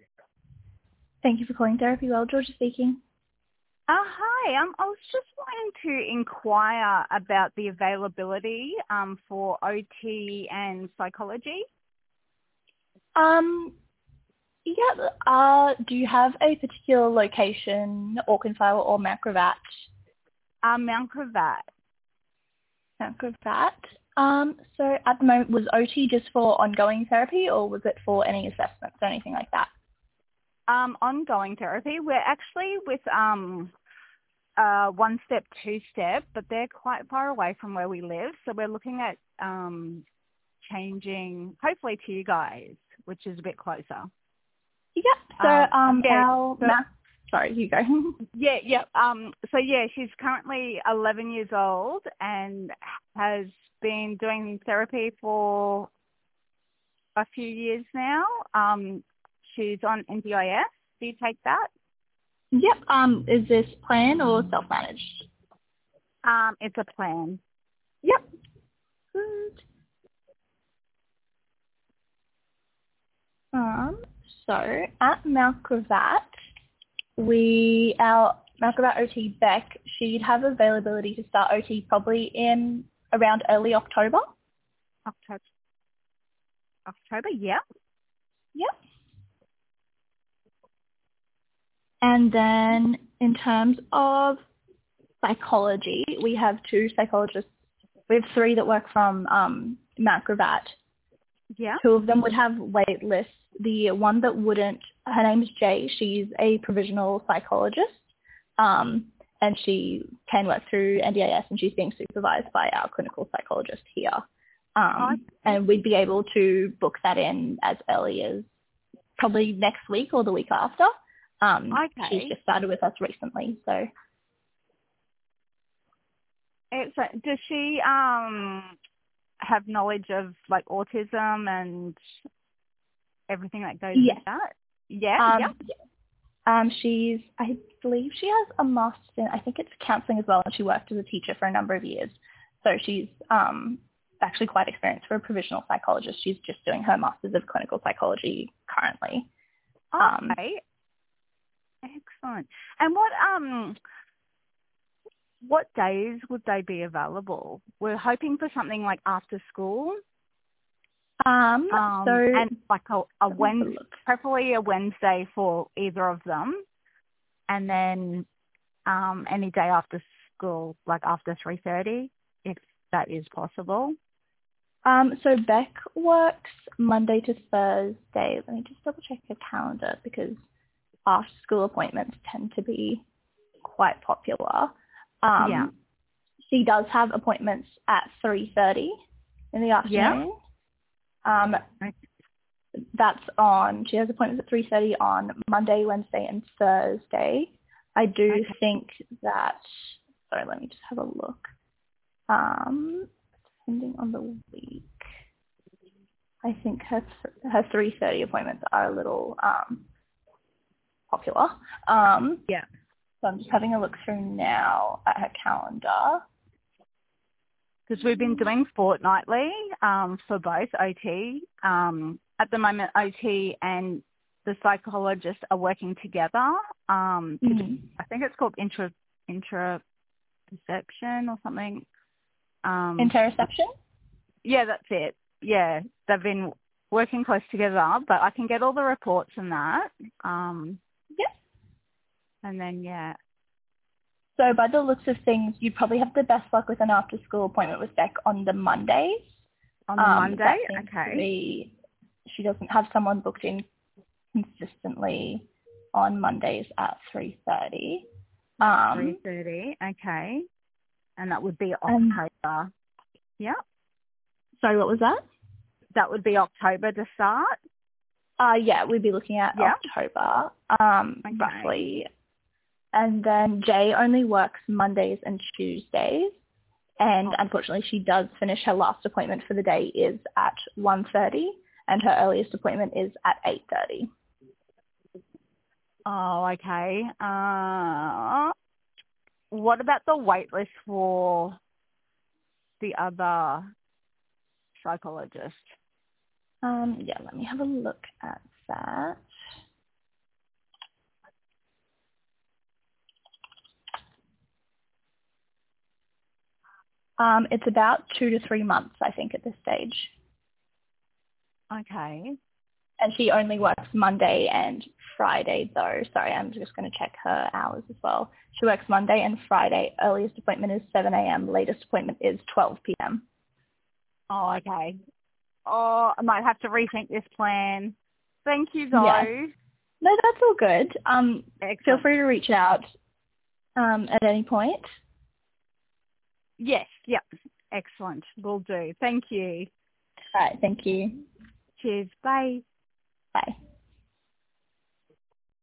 Thank you for calling Therapy Well. Georgia speaking. Hi. I was just wanting to inquire about the availability for OT and psychology. Do you have a particular location, Auchenflower or Mount Gravatt? Mount Gravatt. Mount Gravatt. So at the moment, was OT just for ongoing therapy, or was it for any assessments or anything like that? Ongoing therapy. We're actually with one step, two step, but they're quite far away from where we live. So we're looking at changing, hopefully, to you guys, which is a bit closer. Yeah. So sorry, you go. Yeah. So she's currently 11 years old and has been doing therapy for a few years now. She's on NDIS. Do you take that? Yep. Is this plan or self-managed? It's a plan. Yep. Good. So at Mount Gravatt, our Mount Gravatt OT Beck, she'd have availability to start OT probably in around early October. October, yeah. Yep. And then in terms of psychology, we have two psychologists. We have three that work from Mount Gravatt. Yeah. Two of them would have wait lists. The one that wouldn't, her name is Jay. She's a provisional psychologist, and she can work through NDIS, and she's being supervised by our clinical psychologist here. And we'd be able to book that in as early as probably next week or the week after. She's just started with us recently, so. Does she have knowledge of like autism and everything that goes with that? Yeah. I believe she has a master's in, I think it's counselling as well, and she worked as a teacher for a number of years. So she's actually quite experienced for a provisional psychologist. She's just doing her master's of clinical psychology currently. Okay. Excellent. And what days would they be available? We're hoping for something like after school. And like a Wednesday, preferably a Wednesday for either of them, and then any day after school, like after 3:30, if that is possible. So Beck works Monday to Thursday. Let me just double check her calendar because after school appointments tend to be quite popular. She does have appointments at 3:30 in the afternoon. She has appointments at 3:30 on Monday, Wednesday, and Thursday. I do think that, sorry, let me just have a look. Depending on the week, I think her 3:30 appointments are a little popular. So I'm just having a look through now at her calendar. Because we've been doing fortnightly for both OT. At the moment, OT and the psychologist are working together. I think it's called intraperception or something. Interoception? Yeah, that's it. Yeah, they've been working close together, but I can get all the reports and that. And then, So by the looks of things, you'd probably have the best luck with an after-school appointment with Beck on the Mondays. On the Monday? Okay. She doesn't have someone booked in consistently on Mondays at 3:30. 3:30, okay. And that would be October. Sorry, what was that? That would be October to start? We'd be looking at October, roughly. And then Jay only works Mondays and Tuesdays. And unfortunately, she does finish her last appointment for the day is at 1:30, and her earliest appointment is at 8:30. Oh, okay. What about the wait list for the other psychologist? Let me have a look at that. It's about 2 to 3 months, I think, at this stage. Okay. And she only works Monday and Friday, though. Sorry, I'm just going to check her hours as well. She works Monday and Friday. Earliest appointment is 7 a.m. Latest appointment is 12 p.m. Oh, okay. Oh, I might have to rethink this plan. Thank you, though. Yeah. No, that's all good. Feel free to reach out at any point. Yes, yep. Excellent. Will do. Thank you. All right, thank you. Cheers. Bye. Bye.